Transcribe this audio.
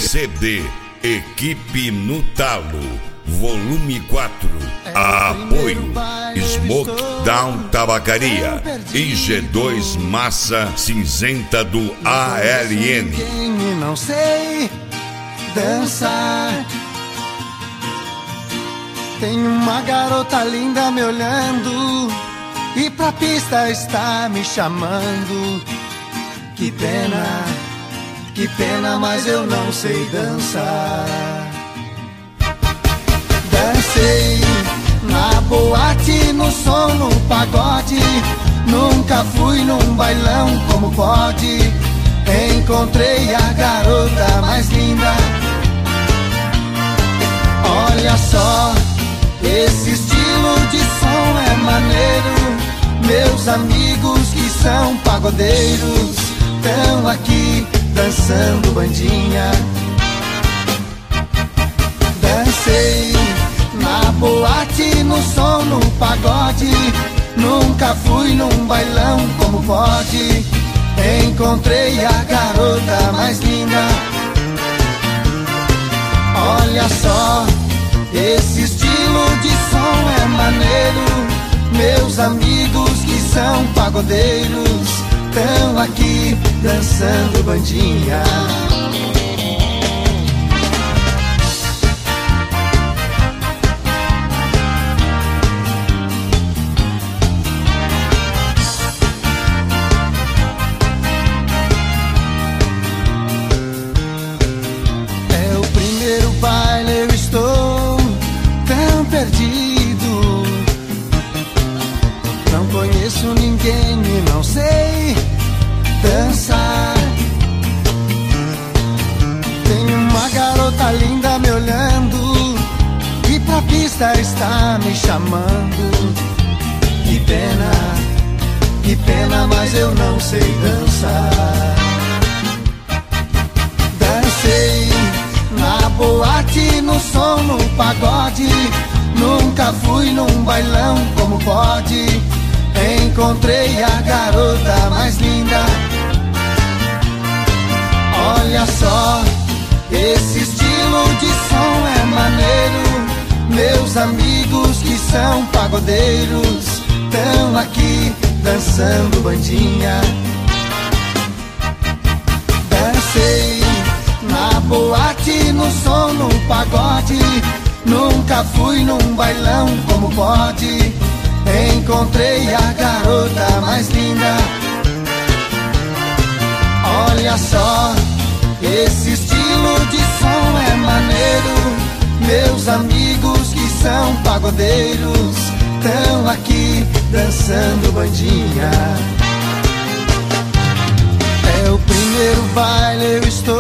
CD Equipe no Talo, volume 4. Apoio Smoke Down Tabacaria e G2 Massa Cinzenta do ALN. Não sei dançar. Tem uma garota linda me olhando e pra pista está me chamando. Que pena, mas eu não sei dançar. Dancei na boate, no som, no pagode. Nunca fui num bailão como pode. Encontrei a garota mais linda. Olha só, esse estilo de som é maneiro. Meus amigos que são pagodeiros estão aqui dançando bandinha. Dancei na boate, no som, no pagode. Nunca fui num bailão como pode. Encontrei a garota mais linda. Olha só, esse estilo de som é maneiro. Meus amigos que são pagodeiros estão aqui dançando bandinha. É o primeiro baile, eu estou tão perdido. Não conheço ninguém e não sei dançar. Tem uma garota linda me olhando e pra pista está me chamando. Que pena, mas eu não sei dançar. Dancei na boate, no som, no pagode. Nunca fui num bailão como pode. Encontrei a garota mais linda. Olha só, esse estilo de som é maneiro. Meus amigos que são pagodeiros estão aqui dançando bandinha. Dancei na boate, no som, no pagode. Nunca fui num bailão como pode. Encontrei a garota mais linda. Olha só, esse estilo de som é maneiro. Meus amigos que são pagodeiros estão aqui dançando bandinha. É o primeiro baile, eu estou